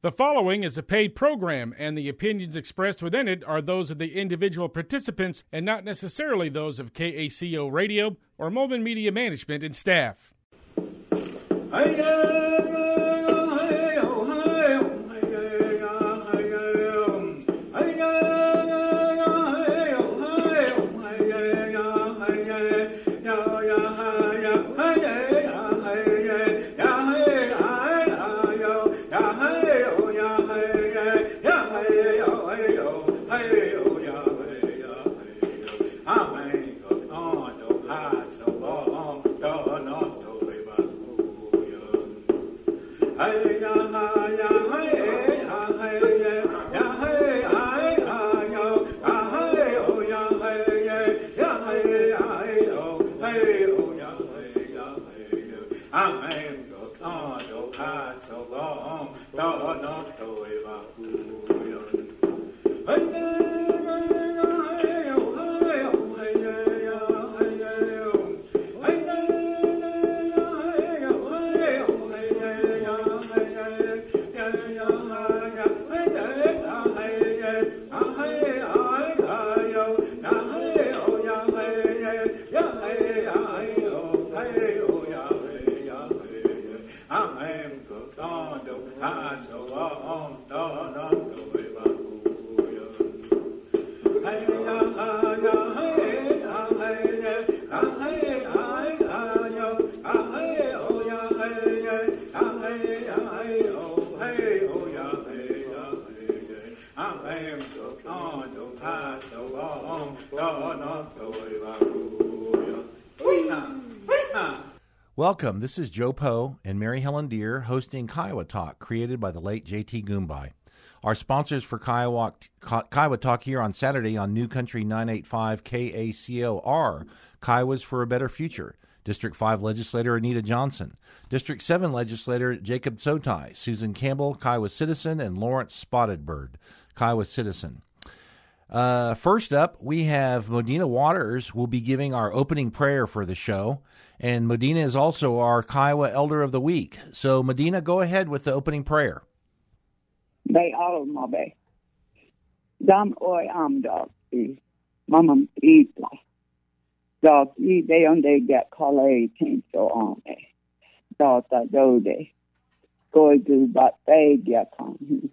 The following is a paid program, and the opinions expressed within it are those of the individual participants and not necessarily those of KACO Radio or Molman Media Management and staff. Welcome, this is Joe Poe and Mary Helen Deere hosting Kiowa Talk, created by the late J.T. Goombay. Our sponsors for Kiowa Talk here on Saturday on New Country 985 KACO are Kiowas for a Better Future, District 5 Legislator Anita Johnson, District 7 Legislator Jacob Sotai, Susan Campbell, Kiowa Citizen, and Lawrence Spotted Bird, Kiowa Citizen. First up, we have Modena Waters will be giving our opening prayer for the show, and Modena is also our Kiowa Elder of the Week. So, Modena, go ahead with the opening prayer. They all mabe. Dam oi am dog mamam eatla. Dog they on they get kale tinto on me. Dog that dode. Go do but they get on.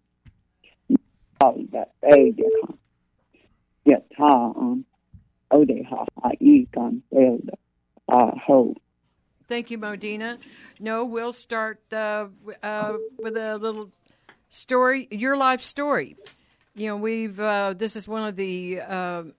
Dog that they get on. Get ta on. Ode ha ekan build. Ho. Thank you, Modena. No, we'll start with a little story, your life story. You know, we've this is one of the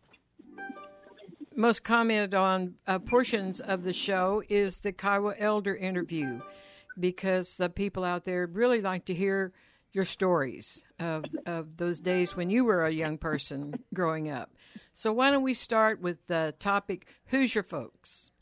most commented on portions of the show is the Kiowa Elder interview, because the people out there really like to hear your stories of those days when you were a young person growing up. So why don't we start with the topic, who's your folks?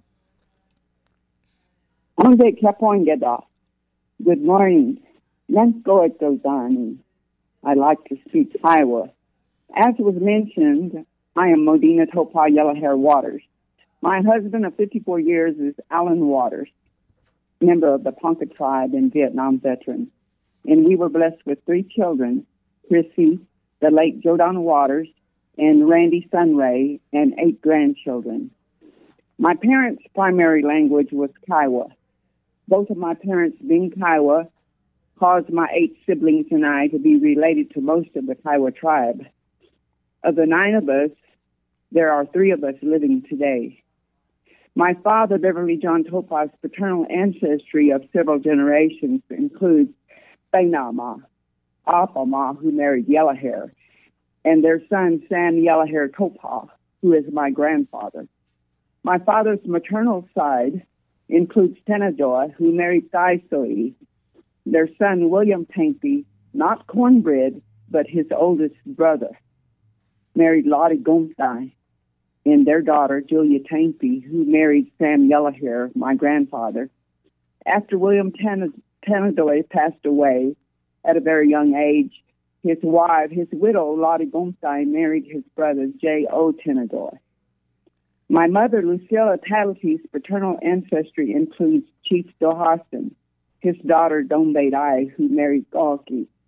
Good morning. Let's go at those on. I like to speak Kiowa. As was mentioned, I am Modena Topa Yellowhair Waters. My husband of 54 years is Alan Waters, member of the Ponca tribe and Vietnam veteran. And we were blessed with 3 children, Chrissy, the late Jodan Waters, and Randy Sunray, and 8 grandchildren. My parents' primary language was Kiowa. Both of my parents being Kiowa caused my 8 siblings and I to be related to most of the Kiowa tribe. Of the 9 of us, there are 3 of us living today. My father, Beverly John Topa's paternal ancestry of several generations includes Bainama, Apama, who married Yellowhair, and their son, Sam Yellowhair Topa, who is my grandfather. My father's maternal side includes Tenadoa, who married Thaisoi, their son, William Tampy, not cornbread, but his oldest brother, married Lottie Gomthai, and their daughter, Julia Tampy, who married Sam Yellowhair, my grandfather. After William Tenadoa passed away at a very young age, his widow, Lottie Gomthai, married his brother, J.O. Tenadoa. My mother, Lucilla Tattletee's paternal ancestry includes Chief Dohaston, his daughter, Dombeit Ai, who married Galki,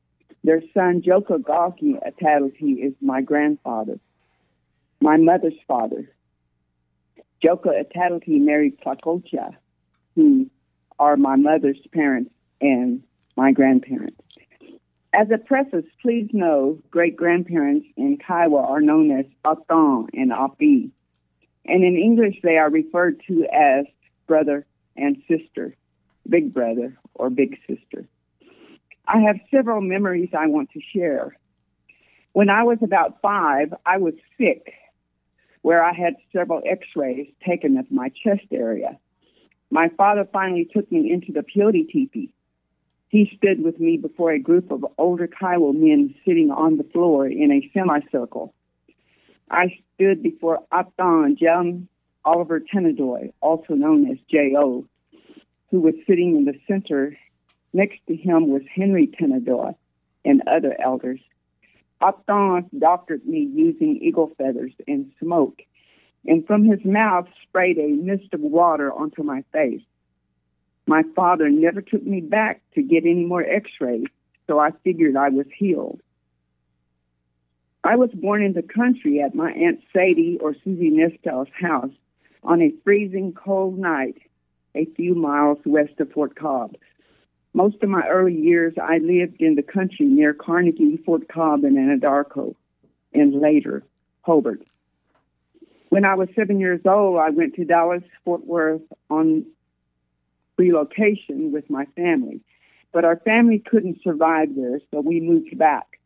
Their son, Joko Galki Atalati, is my grandfather, my mother's father. Joko Atalati married Plakocha, who are my mother's parents and my grandparents. As a preface, please know great-grandparents in Kiowa are known as Atan and Api, and in English they are referred to as brother and sister, big brother or big sister. I have several memories I want to share. When I was about 5, I was sick, where I had several x-rays taken of my chest area. My father finally took me into the peyote teepee. He stood with me before a group of older Kiowa men sitting on the floor in a semicircle. I stood before Atan John Oliver Tenadoy, also known as J.O., who was sitting in the center. Next to him was Henry Tenadoy and other elders. Atan doctored me using eagle feathers and smoke, and from his mouth sprayed a mist of water onto my face. My father never took me back to get any more x-rays, so I figured I was healed. I was born in the country at my Aunt Sadie or Susie Nestel's house on a freezing cold night a few miles west of Fort Cobb. Most of my early years, I lived in the country near Carnegie, Fort Cobb, and Anadarko, and later, Hobart. When I was 7 years old, I went to Dallas-Fort Worth on relocation with my family, but our family couldn't survive there, so we moved back.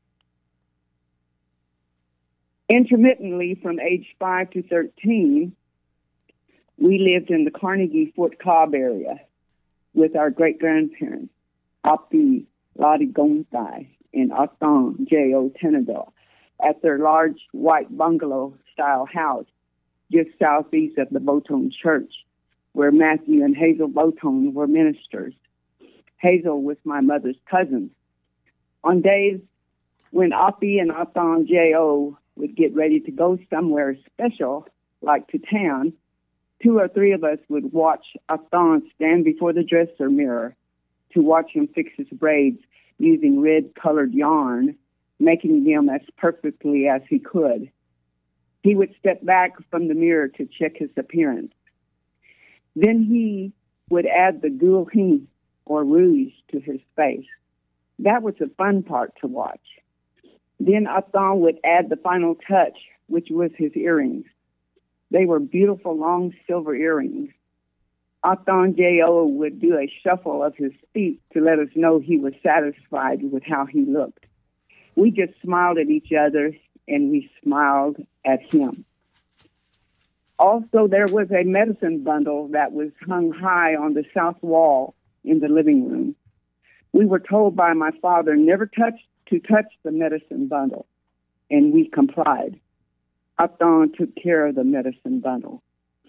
Intermittently, from age 5 to 13, we lived in the Carnegie-Fort Cobb area with our great-grandparents, Api Ladi Gomtai and Atan J.O. Tenadoy, at their large white bungalow-style house just southeast of the Botone Church, where Matthew and Hazel Botone were ministers. Hazel was my mother's cousin. On days when Api and Atan J.O. would get ready to go somewhere special, like to town, 2 or 3 of us would watch Atan stand before the dresser mirror to watch him fix his braids using red-colored yarn, making them as perfectly as he could. He would step back from the mirror to check his appearance. Then he would add the gulhin, or rouge, to his face. That was the fun part to watch. Then Atan would add the final touch, which was his earrings. They were beautiful, long silver earrings. Atan J.O. would do a shuffle of his feet to let us know he was satisfied with how he looked. We just smiled at each other, and we smiled at him. Also, there was a medicine bundle that was hung high on the south wall in the living room. We were told by my father never to touch the medicine bundle, and we complied. Atan took care of the medicine bundle.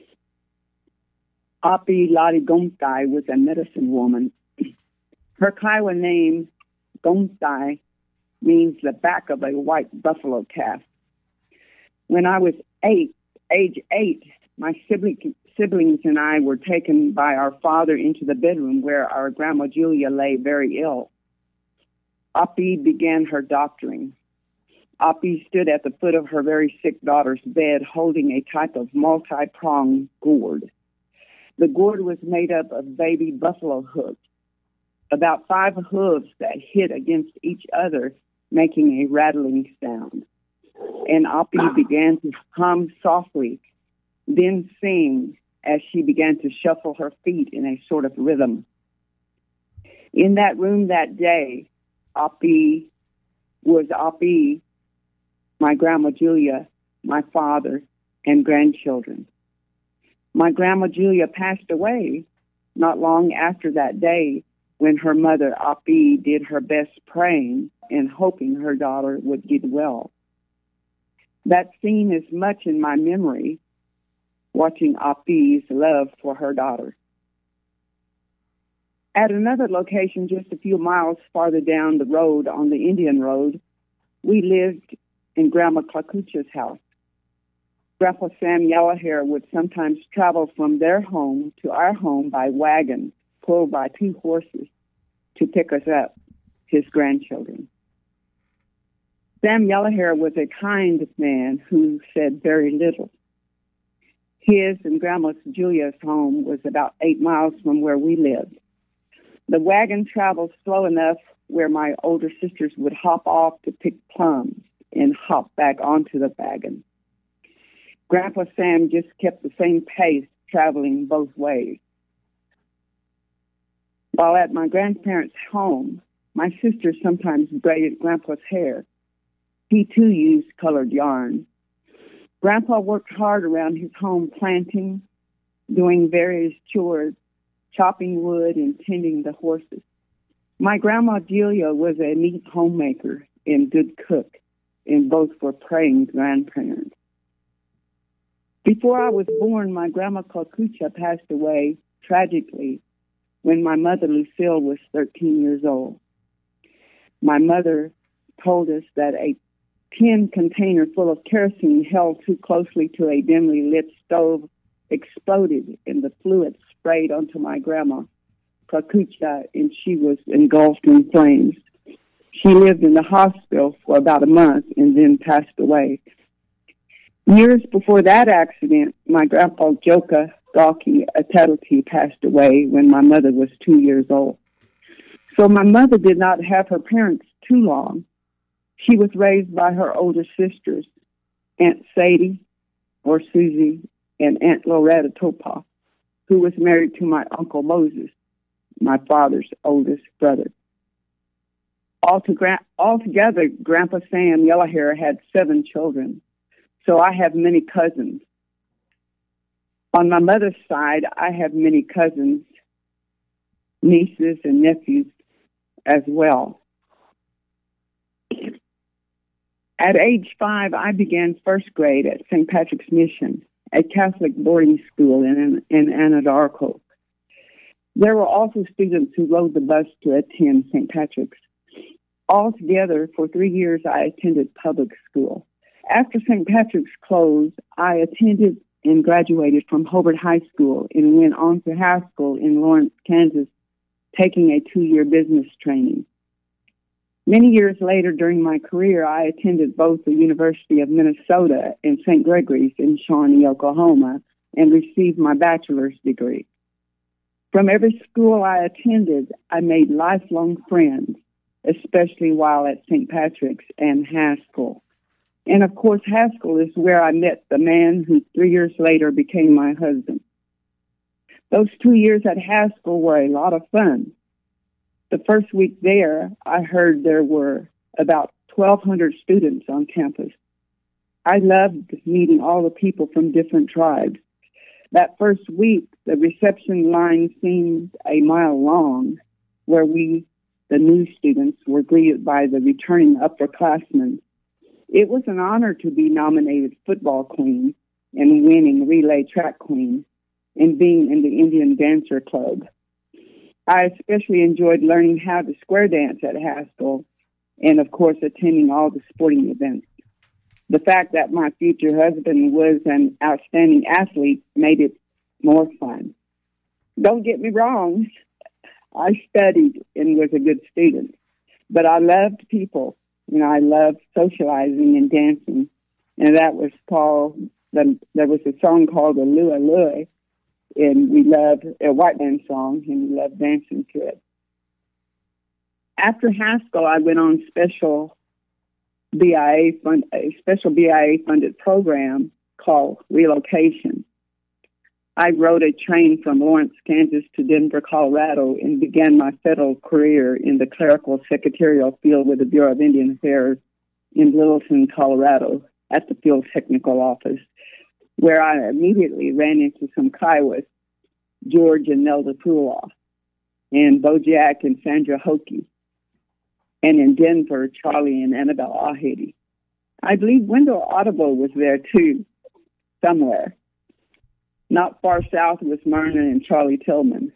Api Ladi Gomtai was a medicine woman. Her Kiowa name, Gomtai, means the back of a white buffalo calf. When I was age 8, my siblings and I were taken by our father into the bedroom where our Grandma Julia lay very ill. Api began her doctoring. Api stood at the foot of her very sick daughter's bed holding a type of multi-pronged gourd. The gourd was made up of baby buffalo hooves, about 5 hooves that hit against each other, making a rattling sound. And Api began to hum softly, then sing as she began to shuffle her feet in a sort of rhythm. In that room that day, Api was Api, my Grandma Julia, my father, and grandchildren. My Grandma Julia passed away not long after that day when her mother, Api, did her best praying and hoping her daughter would get well. That scene is much in my memory, watching Api's love for her daughter. At another location just a few miles farther down the road on the Indian Road, we lived in Grandma Klakucha's house. Grandpa Sam Yellowhair would sometimes travel from their home to our home by wagon, pulled by 2 horses, to pick us up, his grandchildren. Sam Yellowhair was a kind man who said very little. His and Grandma Julia's home was about 8 miles from where we lived. The wagon traveled slow enough where my older sisters would hop off to pick plums and hop back onto the wagon. Grandpa Sam just kept the same pace, traveling both ways. While at my grandparents' home, my sister sometimes braided Grandpa's hair. He, too, used colored yarn. Grandpa worked hard around his home planting, doing various chores, chopping wood and tending the horses. My Grandma Delia was a neat homemaker and good cook, and both were praying grandparents. Before I was born, my Grandma Kalkucha passed away tragically when my mother Lucille was 13 years old. My mother told us that a tin container full of kerosene held too closely to a dimly lit stove exploded, and the fluid sprayed onto my Grandma Kalkucha, and she was engulfed in flames. She lived in the hospital for about a month and then passed away. Years before that accident, my grandpa Joka Galki Atadati passed away when my mother was 2 years old. So my mother did not have her parents too long. She was raised by her older sisters, Aunt Sadie, or Susie, and Aunt Loretta Topa, who was married to my Uncle Moses, my father's oldest brother. Altogether, Grandpa Sam Yellowhair had 7 children, so I have many cousins. On my mother's side, I have many cousins, nieces, and nephews as well. At age 5, I began first grade at St. Patrick's Mission, a Catholic boarding school in Anadarko. There were also students who rode the bus to attend St. Patrick's. Altogether, for 3 years, I attended public school. After St. Patrick's closed, I attended and graduated from Hobart High School and went on to high school in Lawrence, Kansas, taking a 2-year business training. Many years later during my career, I attended both the University of Minnesota and St. Gregory's in Shawnee, Oklahoma, and received my bachelor's degree. From every school I attended, I made lifelong friends, especially while at St. Patrick's and Haskell. And of course, Haskell is where I met the man who 3 years later became my husband. Those 2 years at Haskell were a lot of fun. The first week there, I heard there were about 1,200 students on campus. I loved meeting all the people from different tribes. That first week, the reception line seemed a mile long, where we, the new students, were greeted by the returning upperclassmen. It was an honor to be nominated football queen and winning relay track queen and being in the Indian Dancer Club. I especially enjoyed learning how to square dance at Haskell and, of course, attending all the sporting events. The fact that my future husband was an outstanding athlete made it more fun. Don't get me wrong, I studied and was a good student, but I loved people. I loved socializing and dancing, and that was there was a song called the Lua Lua, and we loved a white man song, and we loved dancing to it. After Haskell, I went on a special BIA funded program called Relocation. I rode a train from Lawrence, Kansas to Denver, Colorado, and began my federal career in the clerical secretarial field with the Bureau of Indian Affairs in Littleton, Colorado, at the field technical office, where I immediately ran into some Kiowas, George and Nelda Pula, and Bojack and Sandra Hokie, and in Denver, Charlie and Annabelle Ahady. I believe Wendell Audible was there too, somewhere. Not far south was Myrna and Charlie Tillman.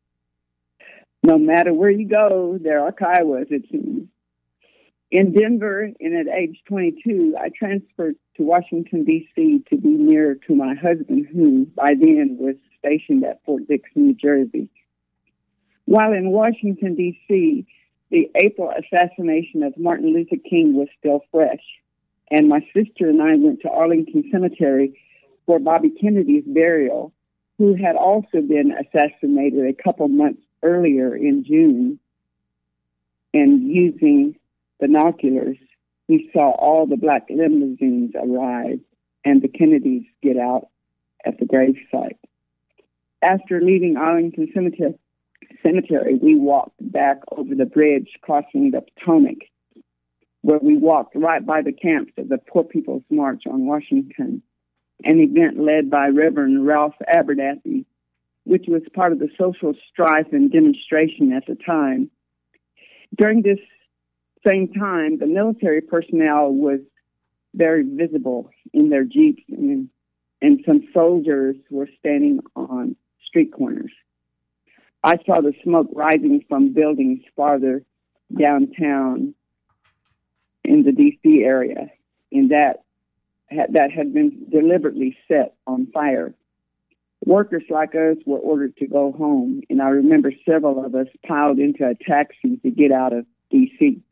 No matter where you go, there are Kiowas, it seems. In Denver, and at age 22, I transferred to Washington, D.C. to be nearer to my husband, who by then was stationed at Fort Dix, New Jersey. While in Washington, D.C., the April assassination of Martin Luther King was still fresh, and my sister and I went to Arlington Cemetery for Bobby Kennedy's burial, who had also been assassinated a couple months earlier in June. And using binoculars, we saw all the black limousines arrive and the Kennedys get out at the gravesite. After leaving Arlington Cemetery, we walked back over the bridge crossing the Potomac, where we walked right by the camps of the Poor People's March on Washington, an event led by Reverend Ralph Abernathy, which was part of the social strife and demonstration at the time. During this same time, the military personnel was very visible in their jeeps, and some soldiers were standing on street corners. I saw the smoke rising from buildings farther downtown in the D.C. area, and that had been deliberately set on fire. Workers like us were ordered to go home, and I remember several of us piled into a taxi to get out of D.C.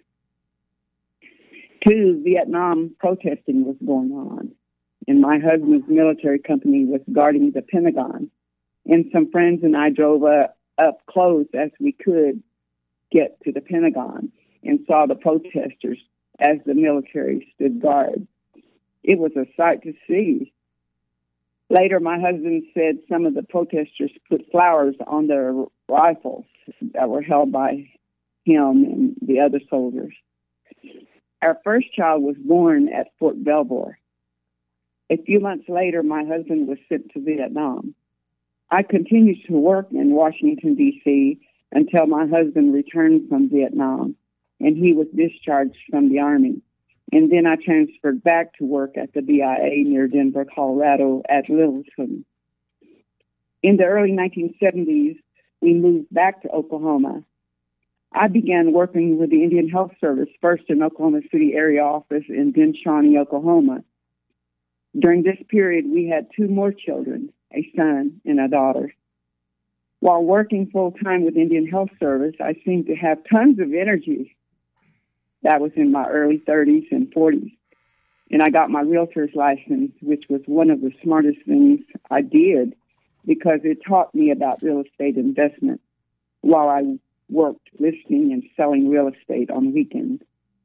Too, Vietnam protesting was going on, and my husband's military company was guarding the Pentagon, and some friends and I drove up close as we could get to the Pentagon and saw the protesters as the military stood guard. It was a sight to see. Later, my husband said some of the protesters put flowers on their rifles that were held by him and the other soldiers. Our first child was born at Fort Belvoir. A few months later, my husband was sent to Vietnam. I continued to work in Washington, D.C. until my husband returned from Vietnam, and he was discharged from the Army. And then I transferred back to work at the BIA near Denver, Colorado at Littleton. In the early 1970s, we moved back to Oklahoma. I began working with the Indian Health Service, first in Oklahoma City area office and then Shawnee, Oklahoma. During this period, we had 2 more children, a son and a daughter. While working full-time with Indian Health Service, I seemed to have tons of energy. That was in my early 30s and 40s. And I got my realtor's license, which was one of the smartest things I did because it taught me about real estate investment while I worked listing and selling real estate on weekends.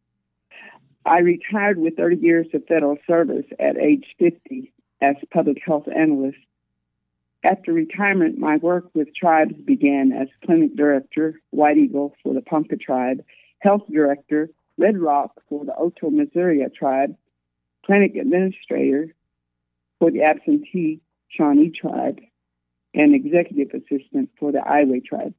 I retired with 30 years of federal service at age 50 as public health analyst. After retirement, my work with tribes began as clinic director, White Eagle for the Ponca tribe, health director, Red Rock for the Oto Missouri tribe, clinic administrator for the absentee Shawnee tribe, and executive assistant for the Iowa tribe.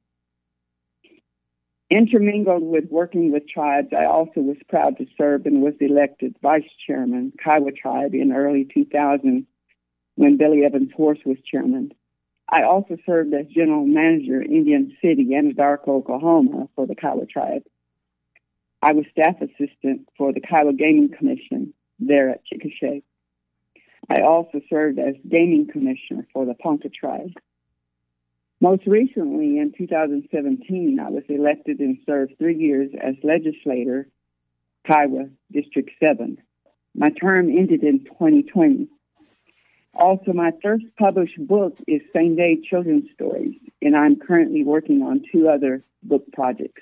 Intermingled with working with tribes, I also was proud to serve and was elected vice chairman, Kiowa tribe, in early 2000 when Billy Evans Horse was chairman. I also served as general manager in Indian City, Anadarko, Oklahoma for the Kiowa tribe. I was staff assistant for the Kiowa Gaming Commission there at Chickasha. I also served as gaming commissioner for the Ponca tribe. Most recently, in 2017, I was elected and served 3 years as legislator, Kiowa District 7. My term ended in 2020. Also, my first published book is Same-Day Children's Stories, and I'm currently working on 2 other book projects.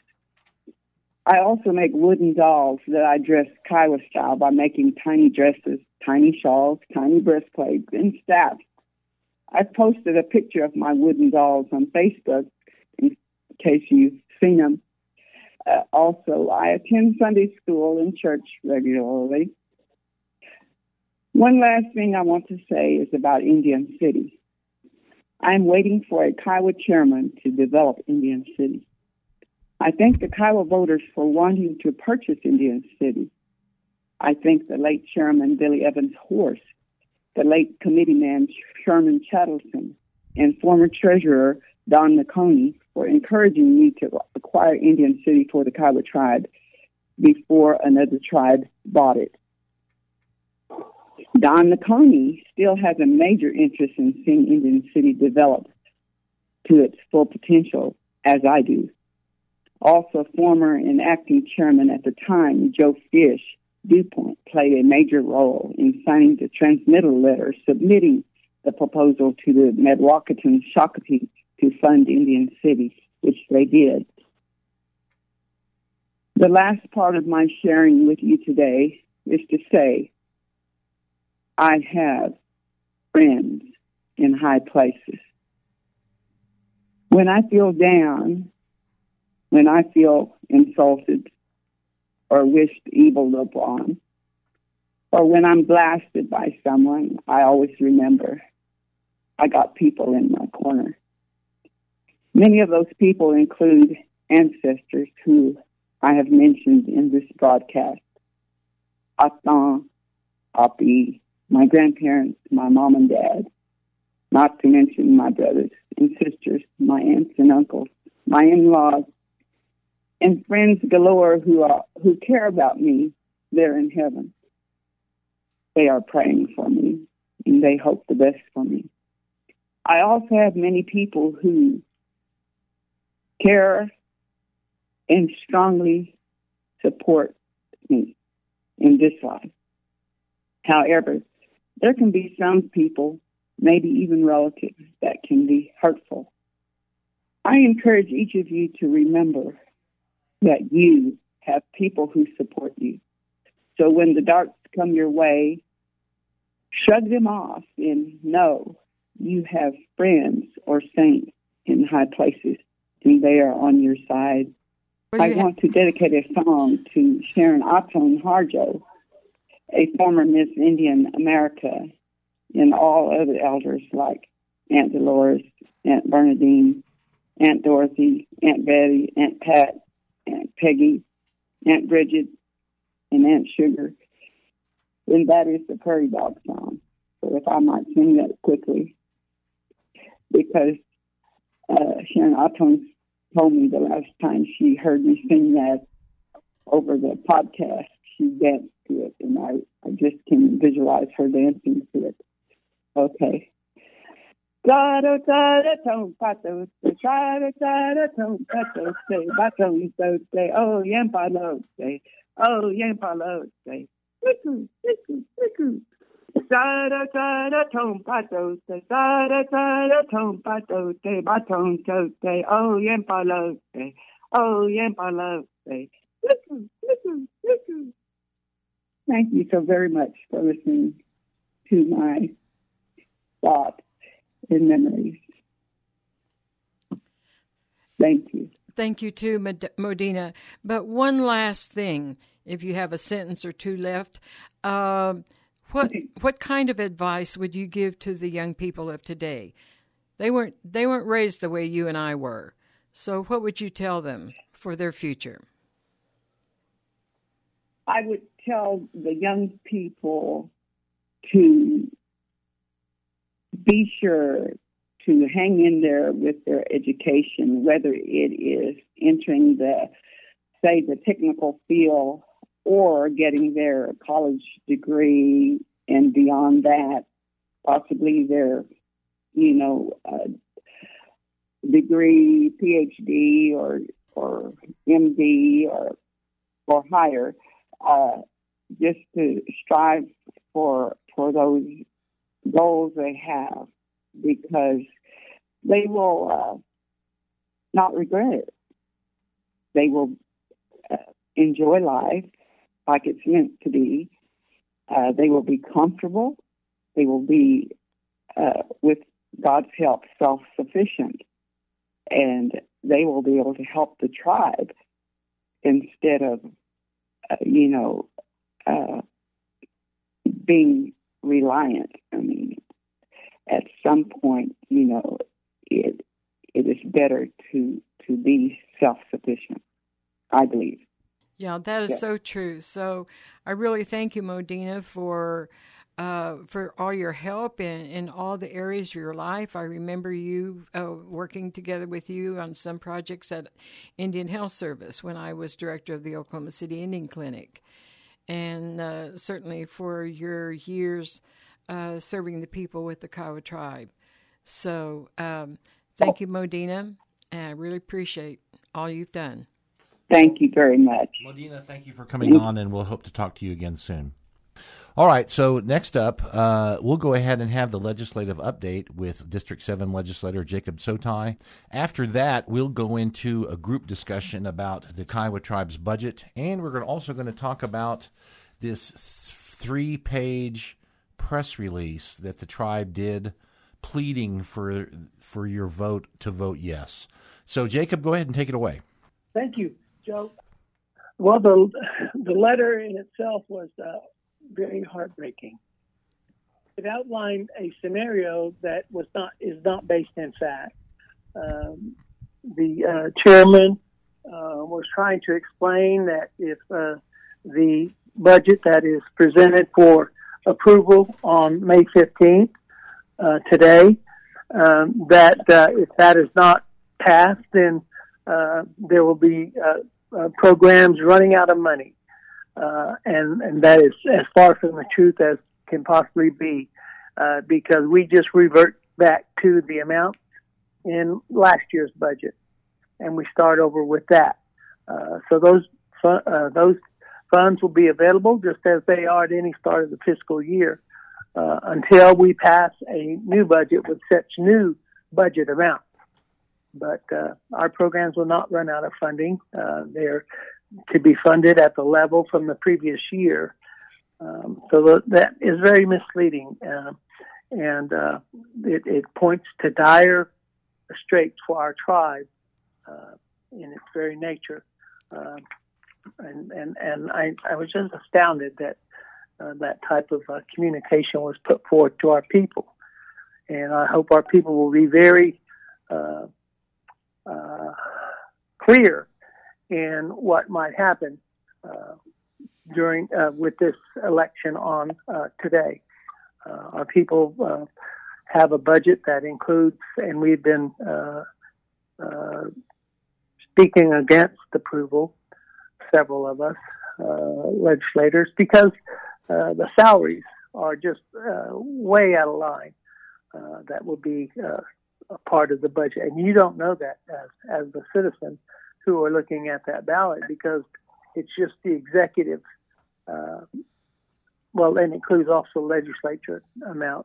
I also make wooden dolls that I dress Kiowa style by making tiny dresses, tiny shawls, tiny breastplates, and staffs. I've posted a picture of my wooden dolls on Facebook in case you've seen them. Also, I attend Sunday school and church regularly. One last thing I want to say is about Indian City. I'm waiting for a Kiowa chairman to develop Indian City. I thank the Kiowa voters for wanting to purchase Indian City. I thank the late chairman, Billy Evans Horse, the late committeeman, Sherman Chattleson, and former treasurer, Don McConey, for encouraging me to acquire Indian City for the Kiowa tribe before another tribe bought it. Don McConey still has a major interest in seeing Indian City develop to its full potential, as I do. Also, former and acting chairman at the time, Joe Fish DuPont, played a major role in signing the transmittal letter submitting the proposal to the Mdewakanton Shakopee to fund Indian City, which they did. The last part of my sharing with you today is to say I have friends in high places. When I feel down, when I feel insulted or wished evil upon, or when I'm blasted by someone, I always remember I got people in my corner. Many of those people include ancestors who I have mentioned in this broadcast. Atan, Api, my grandparents, my mom and dad, not to mention my brothers and sisters, my aunts and uncles, my in-laws, and friends galore who care about me there in heaven. They are praying for me, and they hope the best for me. I also have many people who care and strongly support me in this life. However, there can be some people, maybe even relatives, that can be hurtful. I encourage each of you to remember that you have people who support you. So when the darks come your way, shrug them off and know you have friends or saints in high places, and they are on your side. I want to dedicate a song to Sharon Aton Harjo, a former Miss Indian America, and all other elders like Aunt Dolores, Aunt Bernadine, Aunt Dorothy, Aunt Betty, Aunt Pat, Aunt Peggy, Aunt Bridget, and Aunt Sugar. And that is the Prairie Dog song. So if I might sing that quickly, because Sharon Aton told me the last time she heard me sing that over the podcast, she danced to it, and I just can visualize her dancing to it. Okay. Sada sada tom pato sada sada tom pato say baton so say oh yampalo say oh yampalo say liku liku liku sada sada tom pato say sada sada tom pato say baton so say oh yampalo say oh yampalo say liku liku liku. Thank you so very much for listening to my thoughts and memories. Thank you. Thank you too, Modena. But one last thing, if you have a sentence or two left, what kind of advice would you give to the young people of today? They weren't raised the way you and I were. So what would you tell them for their future? I would tell the young people to be sure to hang in there with their education, whether it is entering the technical field or getting their college degree and beyond that, possibly their, degree, PhD or MD or higher, just to strive for those goals they have, because they will not regret it. They will enjoy life like it's meant to be. They will be comfortable. They will be, with God's help, self-sufficient. And they will be able to help the tribe instead of, being reliant. I mean, at some point, it is better to be self-sufficient, I believe. Yeah, that is so true. So I really thank you, Modena, for all your help in all the areas of your life. I remember you working together with you on some projects at Indian Health Service when I was director of the Oklahoma City Indian Clinic. And certainly for your years serving the people with the Kiowa tribe. So thank you, Modena, and I really appreciate all you've done. Thank you very much. Modena, thank you for coming on, and we'll hope to talk to you again soon. All right, so next up, we'll go ahead and have the legislative update with District 7 legislator Jacob Sotai. After that, we'll go into a group discussion about the Kiowa Tribe's budget, and we're also going to talk about this 3-page press release that the tribe did pleading for your vote to vote yes. So, Jacob, go ahead and take it away. Thank you, Joe. Well, the letter in itself was very heartbreaking. It outlined a scenario that is not based in fact. The chairman was trying to explain that if the budget that is presented for approval on May 15th today, that if that is not passed, then there will be programs running out of money. And that is as far from the truth as can possibly be, because we just revert back to the amount in last year's budget, and we start over with that. So those funds will be available just as they are at any start of the fiscal year until we pass a new budget with such new budget amounts. But our programs will not run out of funding. They're to be funded at the level from the previous year. So that is very misleading. And it points to dire straits for our tribe in its very nature. And I was just astounded that that type of communication was put forward to our people. And I hope our people will be very clear in what might happen during with this election on today. Our people have a budget that includes, and we've been speaking against approval, several of us legislators, because the salaries are just way out of line. That will be a part of the budget, and you don't know that as the citizen who are looking at that ballot, because it's just the executive, well, and includes also legislature amounts.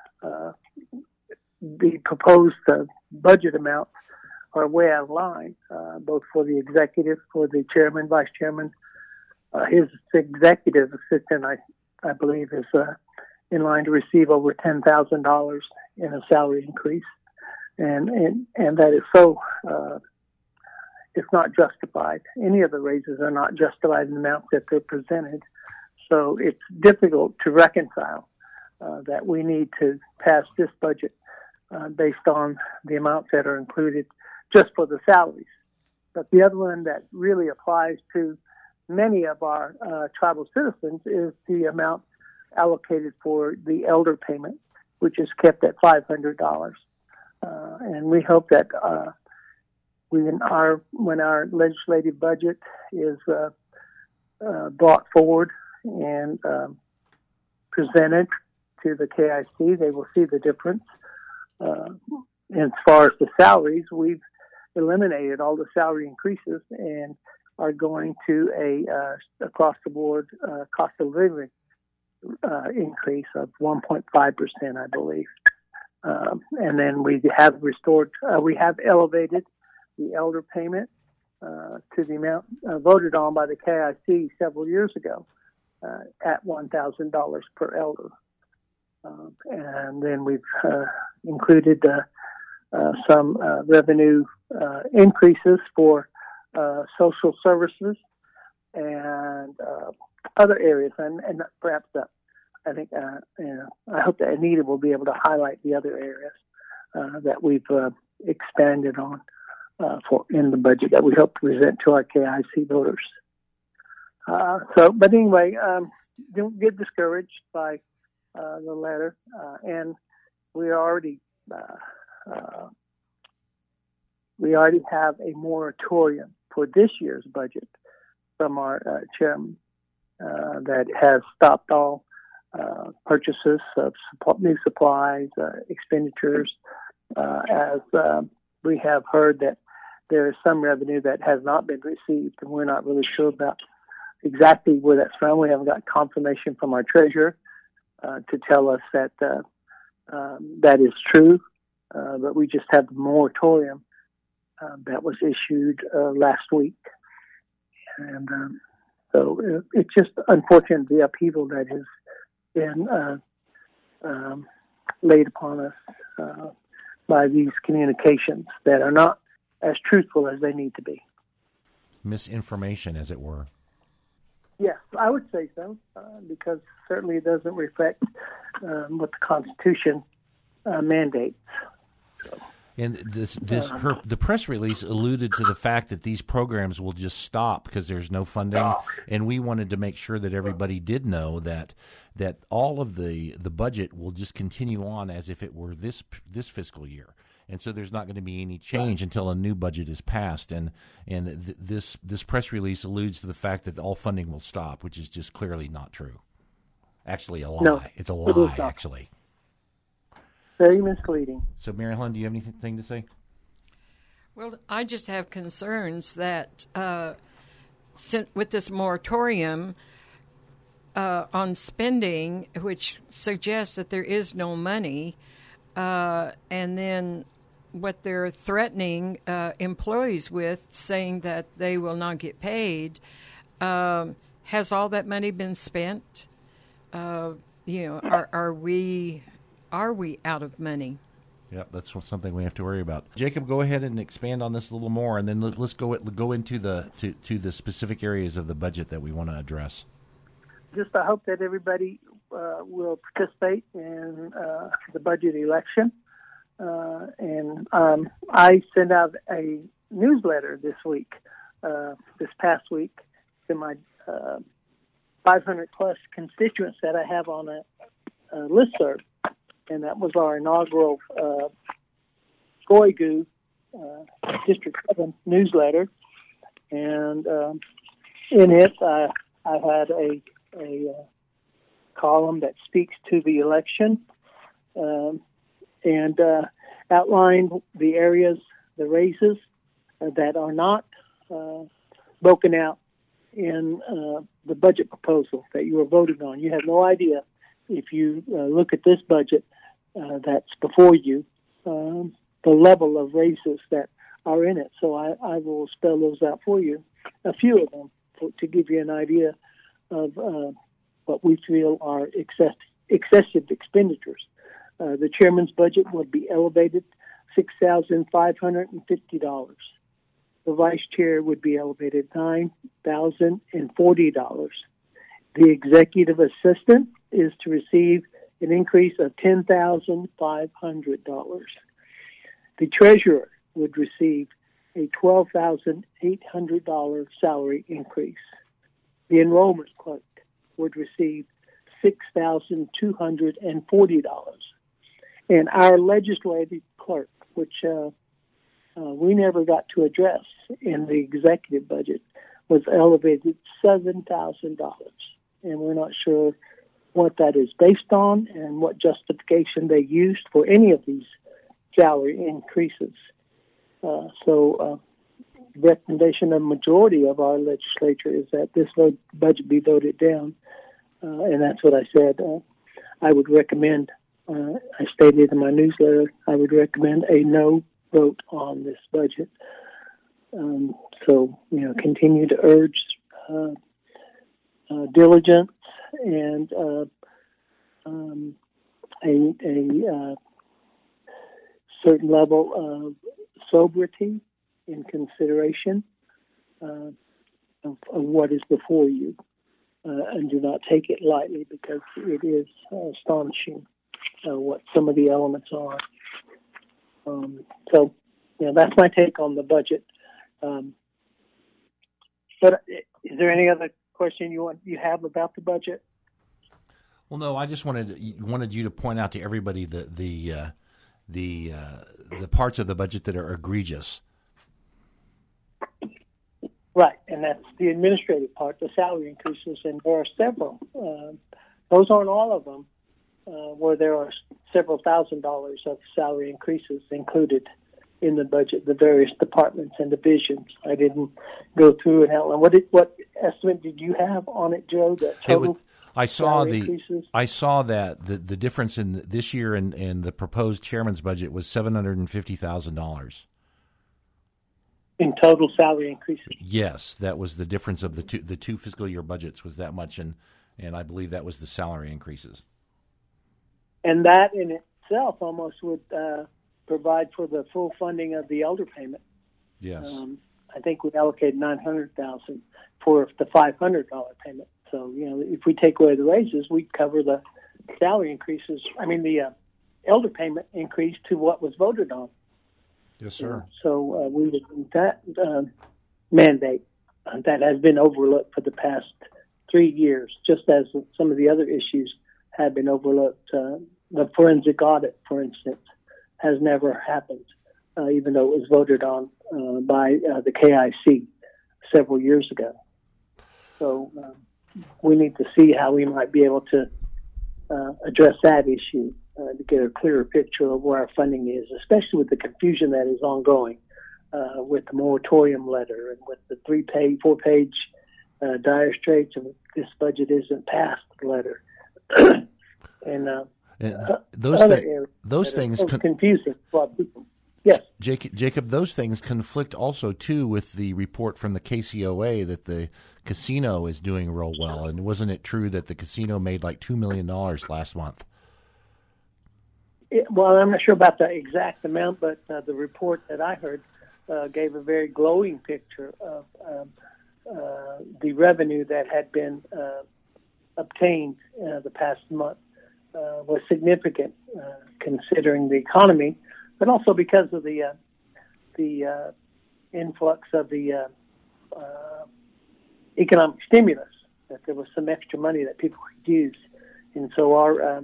The proposed budget amounts are way out of line, both for the executive, for the chairman, vice chairman. His executive assistant, I believe, is in line to receive over $10,000 in a salary increase, and that is so. It's not justified. Any of the raises are not justified in the amounts that they're presented. So it's difficult to reconcile that we need to pass this budget based on the amounts that are included just for the salaries. But the other one that really applies to many of our tribal citizens is the amount allocated for the elder payment, which is kept at $500. And we hope that when our legislative budget is brought forward and presented to the KIC, they will see the difference. As far as the salaries, we've eliminated all the salary increases and are going to a across the board cost of living increase of 1.5%, I believe. And then we have elevated the elder payment to the amount voted on by the KIC several years ago at $1,000 per elder. And then we've included some revenue increases for social services and other areas, and perhaps I think I hope that Anita will be able to highlight the other areas that we've expanded on for in the budget that we hope to present to our KIC voters. But anyway, don't get discouraged by the letter, and we already have a moratorium for this year's budget from our chairman that has stopped all purchases of new supplies, expenditures, as we have heard that there is some revenue that has not been received, and we're not really sure about exactly where that's from. We haven't got confirmation from our treasurer to tell us that that is true, but we just have the moratorium that was issued last week. And so it's just unfortunate the upheaval that has been laid upon us by these communications that are not as truthful as they need to be. Misinformation, as it were. Yes, I would say so, because certainly it doesn't reflect what the Constitution mandates. So. And the press release alluded to the fact that these programs will just stop because there's no funding, and we wanted to make sure that everybody did know that all of the budget will just continue on as if it were this fiscal year, and so there's not going to be any change until a new budget is passed. And this press release alludes to the fact that all funding will stop, which is just clearly not true. Actually, a lie. No, it's a lie. Actually. Very misleading. So, Mary Helen, do you have anything to say? Well, I just have concerns that with this moratorium on spending, which suggests that there is no money, and then what they're threatening employees with, saying that they will not get paid, has all that money been spent? Are we out of money? Yep, that's something we have to worry about. Jacob, go ahead and expand on this a little more, and then let's go into to the specific areas of the budget that we want to address. Just I hope that everybody will participate in the budget election. And I sent out a newsletter this past week, to my 500-plus constituents that I have on a listserv. And that was our inaugural SCOIGU District 7 newsletter. And in it, I had a column that speaks to the election and outlined the areas, the races that are not broken out in the budget proposal that you are voting on. You have no idea, if you look at this budget that's before you, the level of races that are in it. So I will spell those out for you, a few of them, to give you an idea of what we feel are excessive expenditures. The chairman's budget would be elevated $6,550. The vice chair would be elevated $9,040. The executive assistant is to receive an increase of $10,500. The treasurer would receive a $12,800 salary increase. The enrollment clerk would receive $6,240. And our legislative clerk, which we never got to address in the executive budget, was elevated $7,000. And we're not sure what that is based on and what justification they used for any of these salary increases. So recommendation of majority of our legislature is that this budget be voted down. And that's what I said. I would recommend, I stated in my newsletter, I would recommend a no vote on this budget. So, continue to urge diligence and a certain level of sobriety in consideration of what is before you, and do not take it lightly, because it is astonishing what some of the elements are. So, that's my take on the budget. But is there any other question you have about the budget? Well, no. I just wanted you to point out to everybody the parts of the budget that are egregious. Right, and that's the administrative part, the salary increases, and there are several. Those aren't all of them, where there are several $1,000s of salary increases included. in the budget, the various departments and divisions. I didn't go through and outline. What estimate did you have on it, Joe? The total I saw increases? I saw that the difference in this year and the proposed chairman's budget was $750,000. In total salary increases. Yes, that was the difference of the two fiscal year budgets was that much, and I believe that was the salary increases. And that in itself almost would provide for the full funding of the elder payment. Yes. I think we allocated $900,000 for the $500 payment. So, if we take away the raises, we'd cover the salary increases. I mean, the elder payment increase to what was voted on. Yes, sir. So we would that mandate that has been overlooked for the past 3 years, just as some of the other issues have been overlooked. The forensic audit, for instance, has never happened, even though it was voted on by the KIC several years ago. So we need to see how we might be able to address that issue to get a clearer picture of where our funding is, especially with the confusion that is ongoing with the moratorium letter and with the 4-page dire straits of this budget isn't passed letter. and those things confusing for a lot of people. Yes, Jacob. Those things conflict also too with the report from the KCOA that the casino is doing real well. And wasn't it true that the casino made like $2 million last month? Well, I'm not sure about the exact amount, but the report that I heard gave a very glowing picture of the revenue that had been obtained the past month was significant considering the economy, but also because of the influx of the economic stimulus, that there was some extra money that people could use. And so our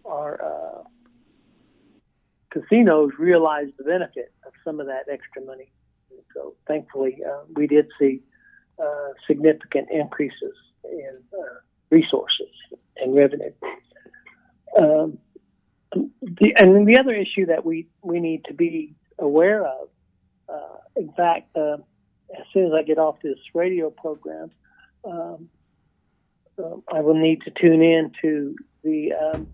casinos realized the benefit of some of that extra money. And so thankfully, we did see significant increases in resources and revenue. And the other issue that we need to be aware of, in fact, as soon as I get off this radio program, I will need to tune in to the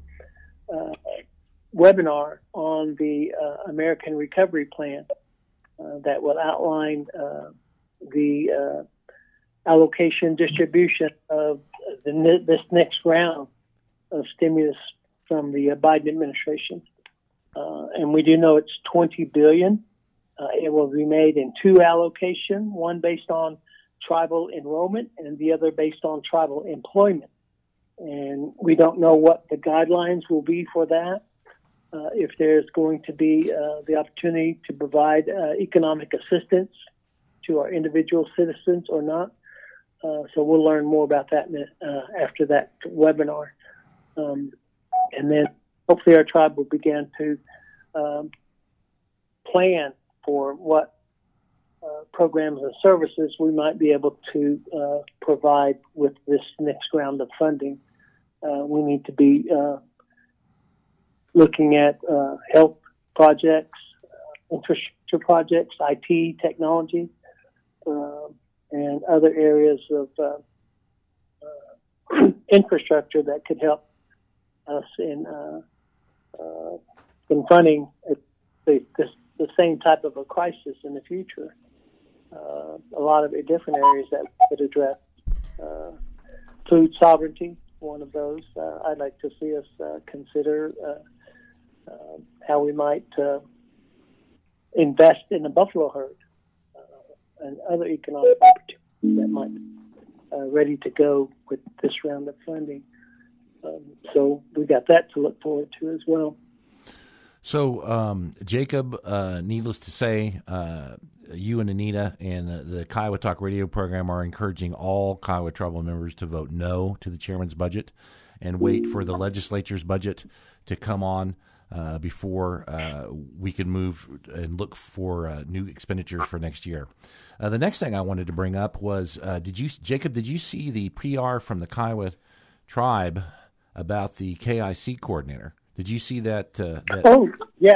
webinar on the American Recovery Plan that will outline the allocation distribution of this next round of stimulus from the Biden administration. And we do know it's $20 billion. It will be made in two allocations, one based on tribal enrollment and the other based on tribal employment. And we don't know what the guidelines will be for that, if there's going to be the opportunity to provide economic assistance to our individual citizens or not. So we'll learn more about that after that webinar. And then hopefully our tribe will begin to plan for what programs and services we might be able to provide with this next round of funding. We need to be looking at health projects, infrastructure projects, IT, technology, and other areas of infrastructure that could help us in confronting the same type of a crisis in the future. A lot of different areas that we could address. Food sovereignty, one of those. I'd like to see us consider how we might invest in the buffalo herd and other economic opportunities that might be ready to go with this round of funding. So we got that to look forward to as well. So, Jacob, needless to say, you and Anita and the Kiowa Talk radio program are encouraging all Kiowa Tribal members to vote no to the chairman's budget and wait for the legislature's budget to come on before we can move and look for new expenditures for next year. The next thing I wanted to bring up was, did you see the PR from the Kiowa tribe about the KIC coordinator? Did you see that? Oh, yes.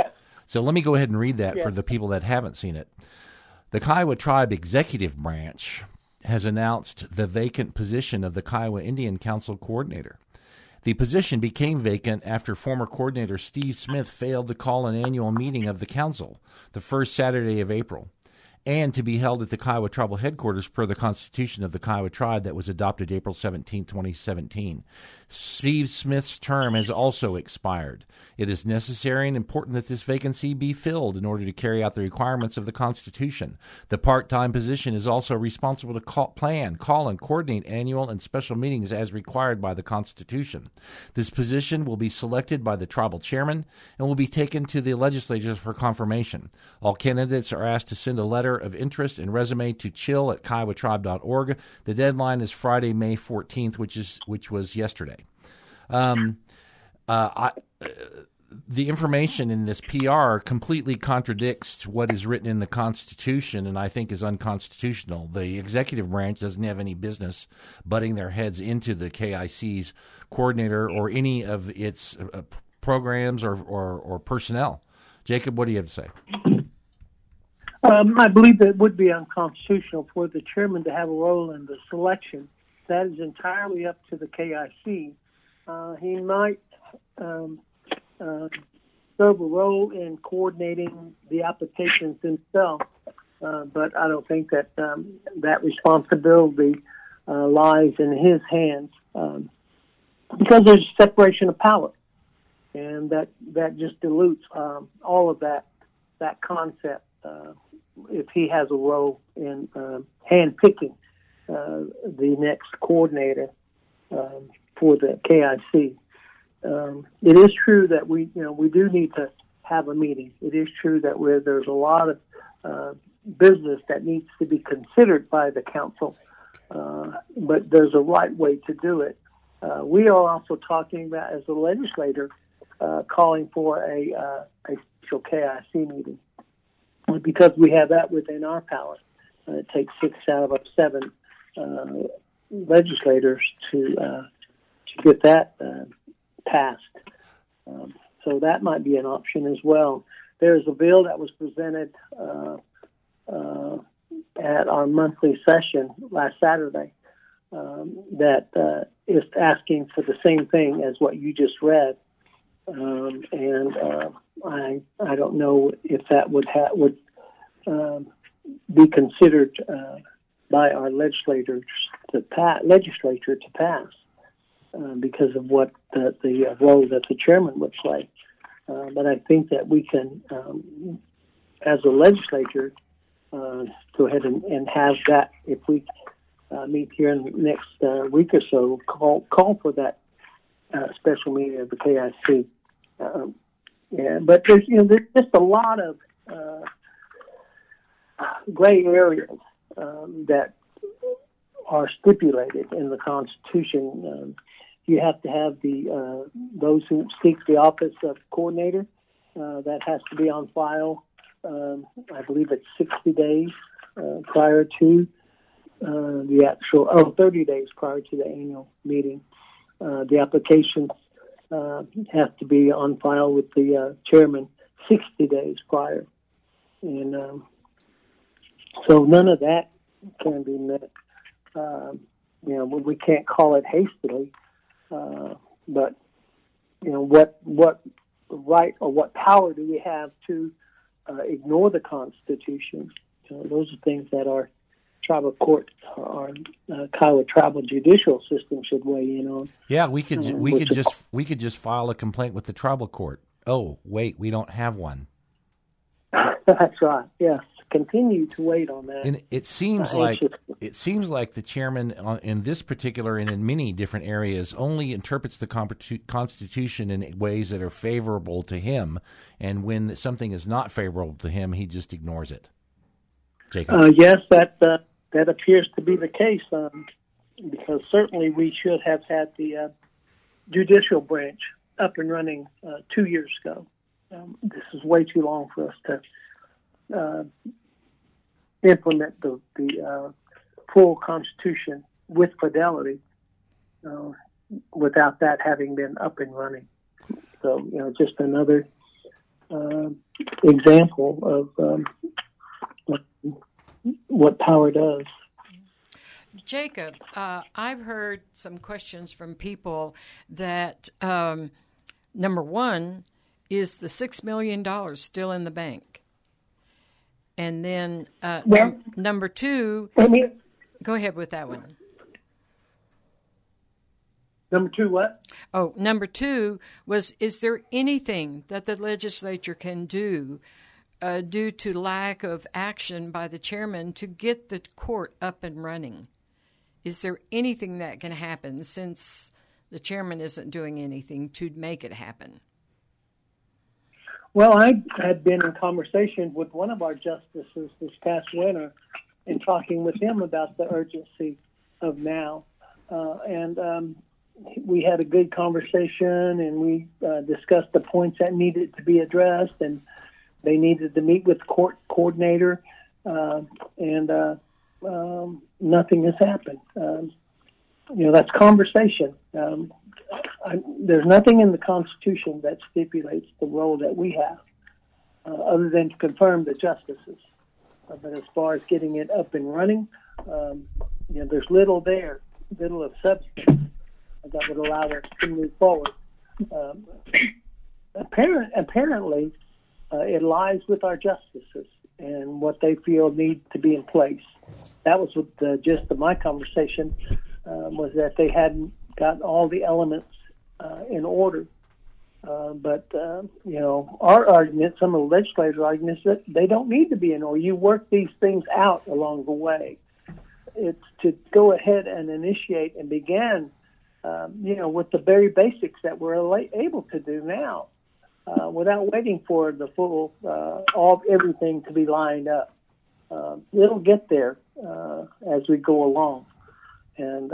So let me go ahead and read that for the people that haven't seen it. The Kiowa Tribe Executive Branch has announced the vacant position of the Kiowa Indian Council Coordinator. The position became vacant after former coordinator Steve Smith failed to call an annual meeting of the council the first Saturday of April, and to be held at the Kiowa Tribal Headquarters per the Constitution of the Kiowa Tribe that was adopted April 17, 2017. Steve Smith's term has also expired. It is necessary and important that this vacancy be filled in order to carry out the requirements of the Constitution. The part-time position is also responsible to call, and coordinate annual and special meetings as required by the Constitution. This position will be selected by the tribal chairman and will be taken to the legislature for confirmation. All candidates are asked to send a letter of interest and resume to chill@kiowatribe.org. The deadline is Friday, May 14th, which was yesterday. The information in this PR completely contradicts what is written in the Constitution, and I think is unconstitutional. The executive branch doesn't have any business butting their heads into the KIC's coordinator or any of its programs or personnel. Jacob, what do you have to say? I believe that it would be unconstitutional for the chairman to have a role in the selection. That is entirely up to the KIC. He might serve a role in coordinating the applications himself, but I don't think that that responsibility lies in his hands because there's separation of power, and that just dilutes all of that concept. If he has a role in handpicking the next coordinator for the KIC. It is true that we do need to have a meeting. It is true that there's a lot of business that needs to be considered by the council, but there's a right way to do it. We are also talking about, as a legislator, calling for a special KIC meeting because we have that within our power. It takes 6 out of our 7 legislators to get that passed. So that might be an option as well. There's a bill that was presented at our monthly session last Saturday that is asking for the same thing as what you just read. I don't know if that would be considered by our legislature to pass, because of what the role that the chairman would play. But I think that we can, as a legislature, go ahead and have that, if we meet here in the next week or so, call for that special meeting of the KIC. But there's just a lot of gray areas that are stipulated in the Constitution. You have to have those who seek the office of coordinator. That has to be on file. I believe it's 60 days prior to the actual 30 days prior to the annual meeting. The applications have to be on file with the chairman 60 days prior, and so none of that can be met. We can't call it hastily. But what right or what power do we have to ignore the Constitution? Those are things that our tribal court, our Kiowa tribal judicial system should weigh in on. Yeah, we could just file a complaint with the tribal court. Oh, wait, we don't have one. That's right. Yes. Continue to wait on that. And it seems like the chairman in this particular and in many different areas only interprets the Constitution in ways that are favorable to him, and when something is not favorable to him, he just ignores it. Jacob? Yes, that appears to be the case, because certainly we should have had the judicial branch up and running 2 years ago. This is way too long for us to implement the full Constitution with fidelity without that having been up and running. So, just another example of what power does. Jacob, I've heard some questions from people that, number one, is the $6 million still in the bank? And then number two, go ahead with that one. Number two, what? Oh, number two was, is there anything that the legislature can do due to lack of action by the chairman to get the court up and running? Is there anything that can happen since the chairman isn't doing anything to make it happen? Well, I had been in conversation with one of our justices this past winter and talking with him about the urgency of now. We had a good conversation, and we discussed the points that needed to be addressed, and they needed to meet with the court coordinator, and nothing has happened. That's conversation. There's nothing in the Constitution that stipulates the role that we have, other than to confirm the justices. But as far as getting it up and running, there's little of substance that would allow us to move forward. Apparently, it lies with our justices and what they feel need to be in place. That was what the gist of my conversation was, that they hadn't got all the elements in order. But our argument, some of the legislators' arguments, that they don't need to be in order. You work these things out along the way. It's to go ahead and initiate and begin, with the very basics that we're able to do now, without waiting for the full, everything to be lined up. It'll get there as we go along. And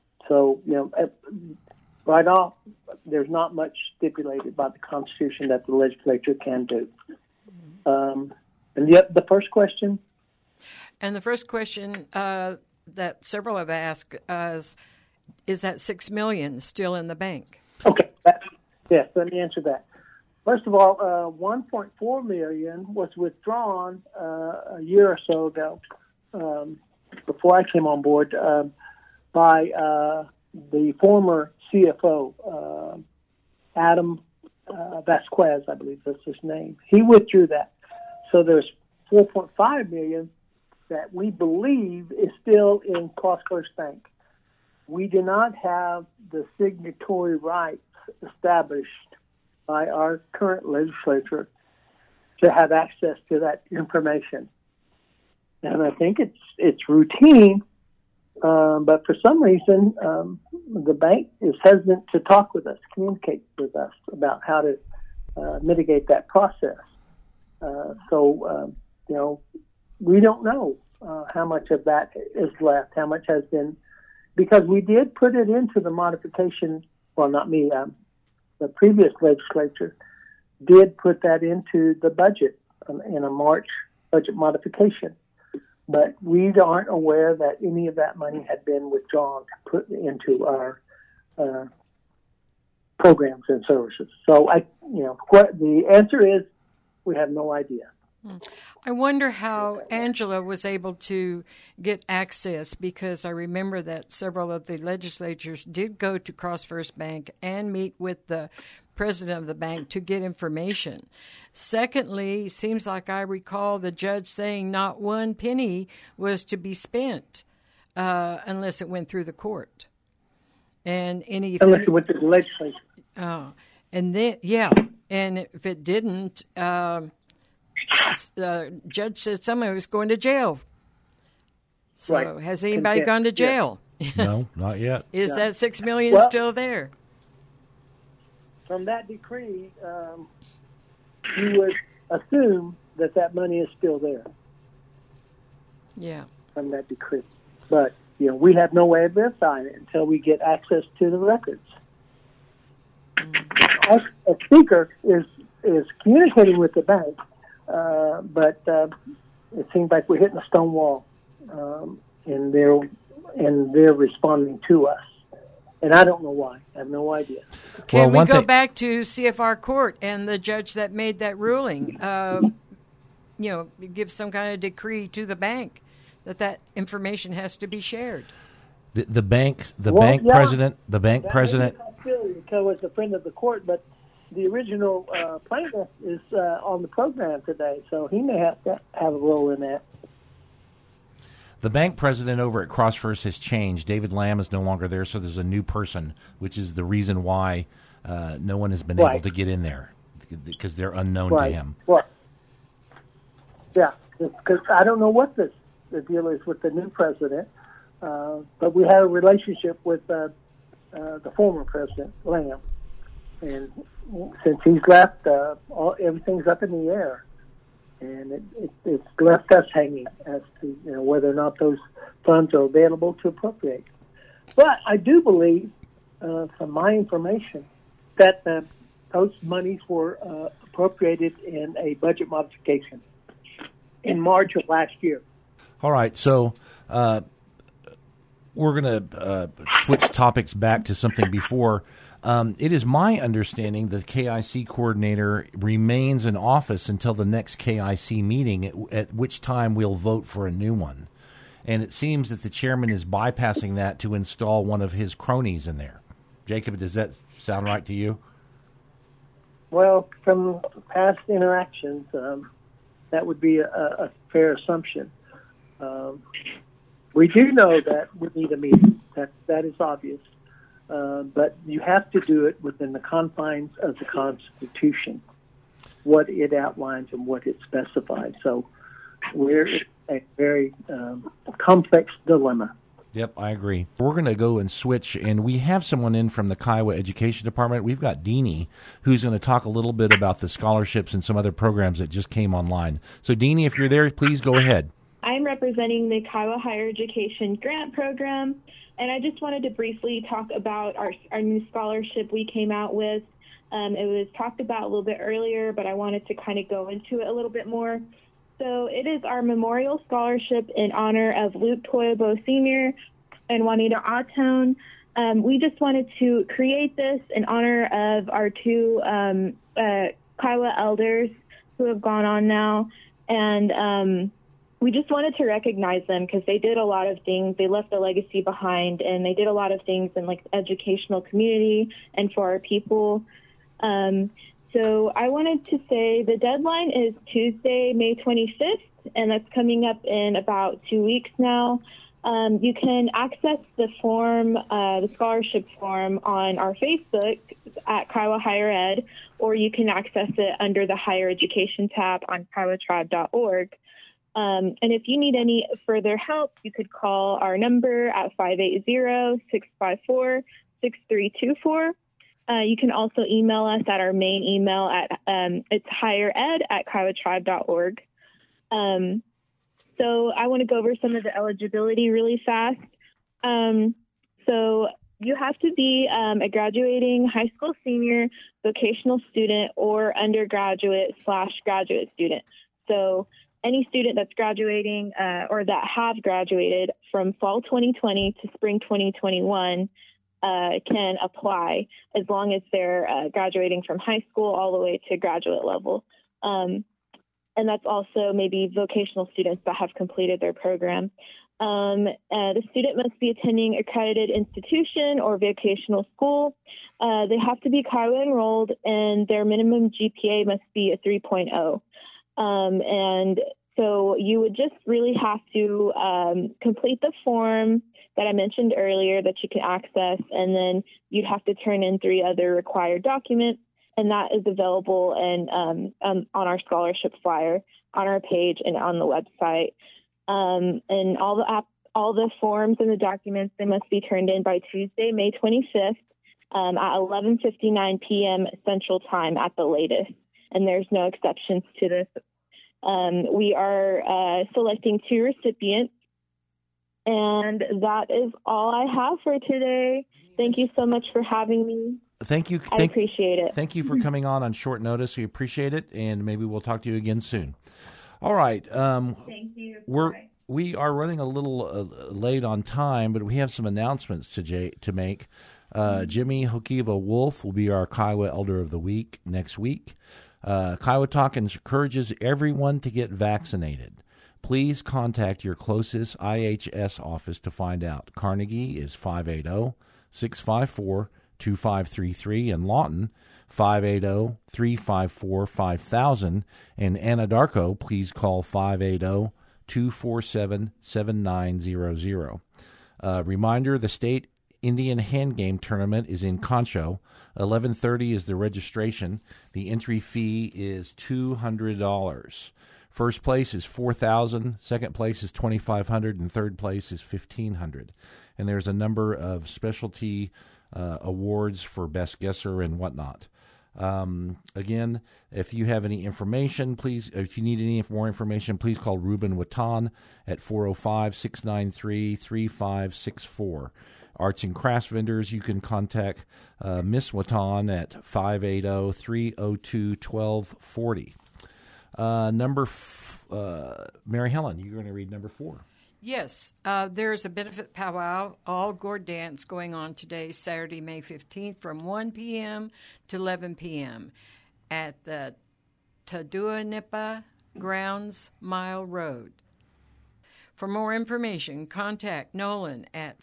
right off, there's not much stipulated by the Constitution that the legislature can do. And yet the first question? And the first question that several have asked is that $6 million still in the bank? Okay. Yes, let me answer that. First of all, $1.4 million was withdrawn a year or so ago, before I came on board, by the former CFO, Adam Vasquez, I believe that's his name. He withdrew that. So there's $4.5 million that we believe is still in Cross Coast Bank. We do not have the signatory rights established by our current legislature to have access to that information. And I think it's routine, but for some reason, the bank is hesitant to talk with us, communicate with us about how to mitigate that process. We don't know how much of that is left, how much has been, because we did put it into the modification, well, not me, the previous legislature did put that into the budget in a March budget modification. But we aren't aware that any of that money had been withdrawn to put into our programs and services. So the answer is we have no idea. I wonder how Angela was able to get access, because I remember that several of the legislatures did go to Cross First Bank and meet with the president of the bank to get information. Secondly, seems like I recall the judge saying not one penny was to be spent unless it went through the court. And unless it went to the legislature. And if it didn't, the judge said somebody was going to jail. So right. Has anybody gone to jail? Yeah. No, not yet. Is that $6 million still there? From that decree, you would assume that money is still there. Yeah. From that decree. But, we have no way of verifying it until we get access to the records. Our speaker is communicating with the bank, but it seems like we're hitting a stone wall, and they're responding to us. And I don't know why. I have no idea. Can we go back to CFR Court and the judge that made that ruling, give some kind of decree to the bank that information has to be shared? The bank president. Because was a friend of the court, but the original plaintiff is on the program today, so he may have to have a role in that. The bank president over at CrossFirst has changed. David Lamb is no longer there, so there's a new person, which is the reason why no one has been able to get in there, because they're unknown to him. Right. Yeah, because I don't know what the deal is with the new president, but we have a relationship with the former president, Lamb. And since he's left, everything's up in the air. And it's left us hanging as to whether or not those funds are available to appropriate. But I do believe, from my information, that those monies were appropriated in a budget modification in March of last year. All right, so we're going to switch topics back to something before. It is my understanding that the KIC coordinator remains in office until the next KIC meeting, at which time we'll vote for a new one. And it seems that the chairman is bypassing that to install one of his cronies in there. Jacob, does that sound right to you? Well, from past interactions, that would be a fair assumption. We do know that we need a meeting. That is obvious. But you have to do it within the confines of the Constitution, what it outlines and what it specifies. So we're in a very complex dilemma. Yep, I agree. We're going to go and switch, and we have someone in from the Kiowa Education Department. We've got Deanie, who's going to talk a little bit about the scholarships and some other programs that just came online. So, Deanie, if you're there, please go ahead. I'm representing the Kiowa Higher Education Grant Program. And I just wanted to briefly talk about our new scholarship we came out with. It was talked about a little bit earlier, but I wanted to kind of go into it a little bit more. So it is our memorial scholarship in honor of Luke Toyobo Sr. and Juanita Autone. We just wanted to create this in honor of our two Kiowa elders who have gone on now. And we just wanted to recognize them because they did a lot of things. They left a legacy behind, and they did a lot of things in the educational community and for our people. So I wanted to say the deadline is Tuesday, May 25th, and that's coming up in about 2 weeks now. You can access the form, the scholarship form, on our Facebook at Kiowa Higher Ed, or you can access it under the Higher Education tab on kiowatribe.org. And if you need any further help, you could call our number at 580-654-6324. You can also email us at our main email at it's highered@kiowatribe.org. So I want to go over some of the eligibility really fast. So you have to be a graduating high school senior, vocational student, or undergraduate/graduate student. So any student that's graduating or that have graduated from fall 2020 to spring 2021 can apply as long as they're graduating from high school all the way to graduate level. And that's also maybe vocational students that have completed their program. The student must be attending accredited institution or vocational school. They have to be Kiowa enrolled, and their minimum GPA must be a 3.0. And so you would just really have to complete the form that I mentioned earlier that you can access, and then you'd have to turn in 3 other required documents, and that is available on our scholarship flyer on our page and on the website. And all the forms and the documents, they must be turned in by Tuesday, May 25th at 11:59 p.m. Central Time at the latest. And there's no exceptions to this. We are selecting 2 recipients. And that is all I have for today. Thank you so much for having me. Thank you. I appreciate it. Thank you for coming on short notice. We appreciate it, and maybe we'll talk to you again soon. All right. Thank you. We are running a little late on time, but we have some announcements to make. Jimmy Hokiva Wolf will be our Kiowa Elder of the Week next week. Kiowa Talk encourages everyone to get vaccinated. Please contact your closest IHS office to find out. Carnegie is 580-654-2533, and Lawton 580-354-5000, and Anadarko, please call 580-247-7900. Reminder, the State Indian Hand Game Tournament is in Concho. 11:30 is the registration. The entry fee is $200. First place is $4,000, second place is $2,500, and third place is $1,500. And there's a number of specialty awards for best guesser and whatnot. Again, if you have any information, please, if you need any more information, please call Ruben Watan at 405-693-3564. Arts and crafts vendors, you can contact Miss Watan at 580-302-1240. Mary Helen, you're going to read number 4. Yes, there's a benefit powwow, all gourd dance, going on today, Saturday, May 15th, from 1 p.m. to 11 p.m. at the Taduanipa Grounds, Mile Road. For more information, contact Nolan at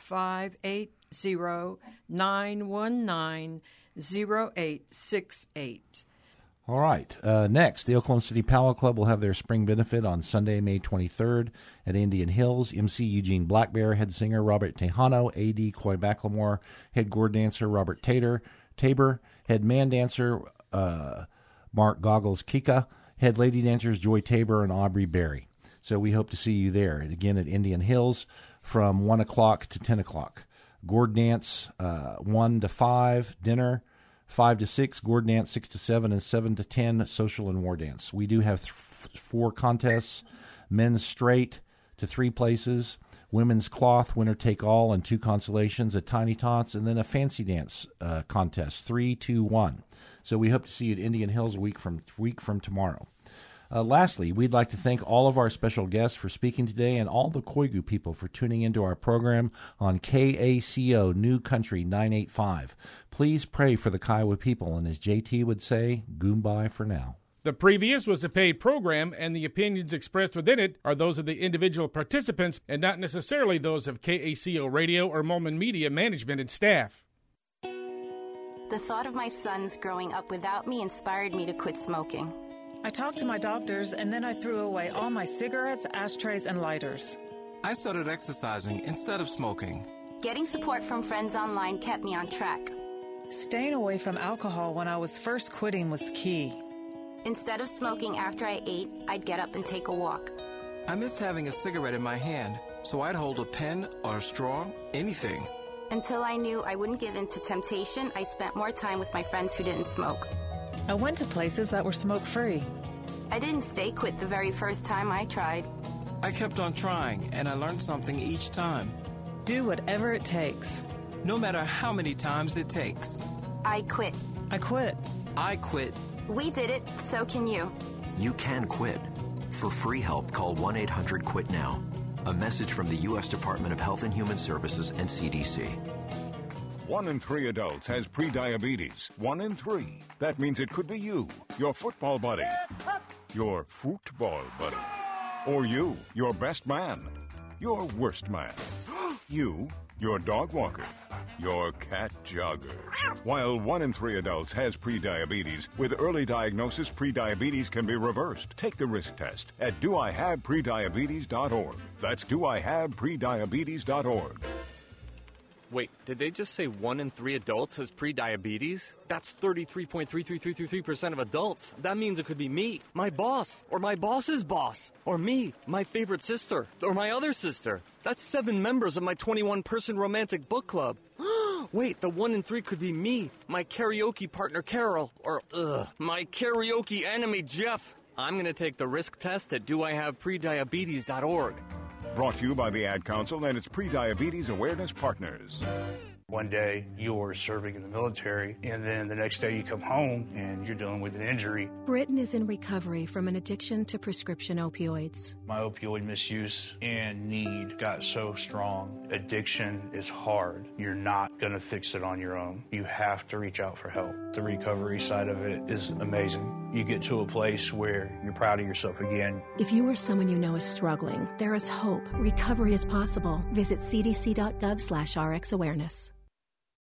580-919-0868. All right. Next, the Oklahoma City Powwow Club will have their spring benefit on Sunday, May 23rd at Indian Hills. MC Eugene Black Bear, head singer Robert Tejano, AD Coy Backlemore, head gourd dancer Robert Tabor, head man dancer Mark Goggles Kika, head lady dancers Joy Tabor and Aubrey Berry. So we hope to see you there. And again, at Indian Hills from 1 o'clock to 10 o'clock. Gourd dance 1 to 5, dinner 5 to 6, gourd dance 6 to 7, and 7 to 10, social and war dance. We do have 4 contests, men's straight to 3 places, women's cloth, winner take all, and 2 consolations, a tiny tots, and then a fancy dance contest, 3, 2, 1. So we hope to see you at Indian Hills a week from tomorrow. Lastly, we'd like to thank all of our special guests for speaking today and all the Koigu people for tuning into our program on KACO New Country 985. Please pray for the Kiowa people, and as JT would say, Goombye for now. The previous was a paid program, and the opinions expressed within it are those of the individual participants and not necessarily those of KACO Radio or Molman Media management and staff. The thought of my sons growing up without me inspired me to quit smoking. I talked to my doctors, and then I threw away all my cigarettes, ashtrays, and lighters. I started exercising instead of smoking. Getting support from friends online kept me on track. Staying away from alcohol when I was first quitting was key. Instead of smoking after I ate, I'd get up and take a walk. I missed having a cigarette in my hand, so I'd hold a pen or a straw, anything. Until I knew I wouldn't give in to temptation, I spent more time with my friends who didn't smoke. I went to places that were smoke-free. I didn't stay quit the very first time I tried. I kept on trying, and I learned something each time. Do whatever it takes. No matter how many times it takes. I quit. I quit. I quit. We did it, so can you. You can quit. For free help, call 1-800-QUIT-NOW. A message from the U.S. Department of Health and Human Services and CDC. 1 in 3 adults has prediabetes. 1 in 3. That means it could be you, your football buddy, your football buddy, or you, your best man, your worst man, you, your dog walker, your cat jogger. While 1 in 3 adults has prediabetes, with early diagnosis, prediabetes can be reversed. Take the risk test at doihaveprediabetes.org. That's doihaveprediabetes.org. Wait, did they just say 1 in 3 adults has prediabetes? That's 33.33333% of adults. That means it could be me, my boss, or my boss's boss, or me, my favorite sister, or my other sister. That's 7 members of my 21-person romantic book club. Wait, the 1 in 3 could be me, my karaoke partner Carol, or my karaoke enemy Jeff. I'm going to take the risk test at doihaveprediabetes.org. Brought to you by the Ad Council and its Prediabetes Awareness Partners. One day you're serving in the military, and then the next day you come home and you're dealing with an injury. Britton is in recovery from an addiction to prescription opioids. My opioid misuse and need got so strong. Addiction is hard. You're not going to fix it on your own. You have to reach out for help. The recovery side of it is amazing. You get to a place where you're proud of yourself again. If you or someone you know is struggling, there is hope. Recovery is possible. Visit cdc.gov/RxAwareness.